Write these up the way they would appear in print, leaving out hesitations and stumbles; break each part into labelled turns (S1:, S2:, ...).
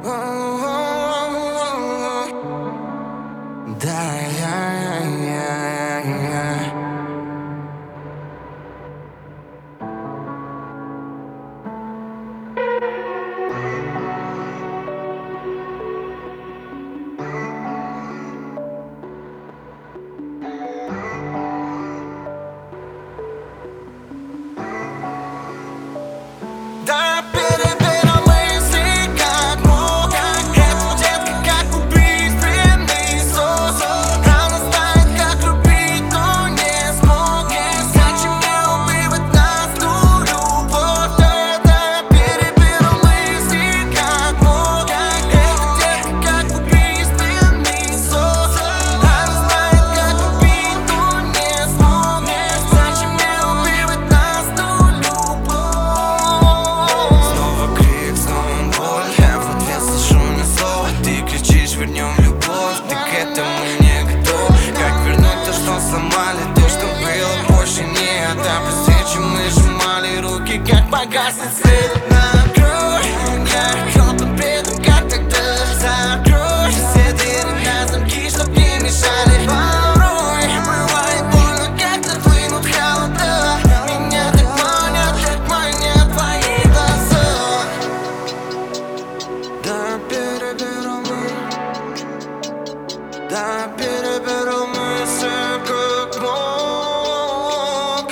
S1: Да, да, перебирал мысли как мог. Эта детка как убийственный СОС. Она знает, как любить, но не смог. Зачем мне убивать нас, ту любовь? Да, перебирал мысли как мог. Эта детка как убийственный СОС. Она знает, как любить, но не смог. Зачем мне убивать нас, ту любовь? Снова крик, снова боль. Я в ответ слышу ни слова. Ты кричишь: вернем любовь. Ты к этому не готов. Как вернуть то, что сломали? То, что было, больше не отдам. Прежде чем мы сжимали руки, как погаснет свет. Накрой меня холодным бредом, как тогда. Закрой все двери на замки, чтоб не мешали. Порой бывает больно, когда хлынут холода. Меня так манят твои глаза. Да, перебирал мысли как мог.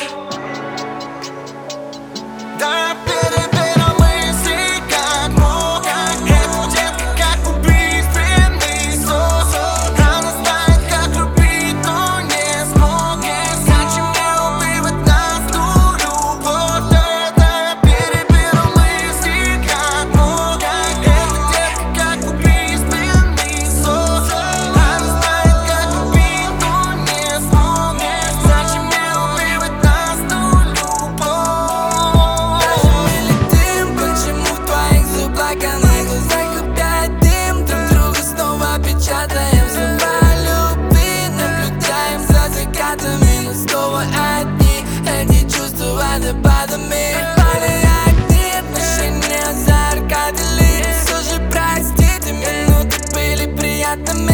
S1: Да, перебирал мысли как мог. Эта детка как убийственный СОС. Она знает, как любить, но не смог. Зачем мне убивать нас, ту любовь? Да, перебирал мысли как мог. Эта детка как убийственный СОС. Она знает, как любить, но не смог. Зачем мне убивать нас, ту любовь?
S2: Даже мы летим, почему в твоих заплаканных глазах опять дым? Друг друга снова печатаем слова любви. Наблюдаем за закатами, но снова одни. Эти чувства водопадами. Пропали огни, отношения зааркадили. Все же простите, минуты были приятными.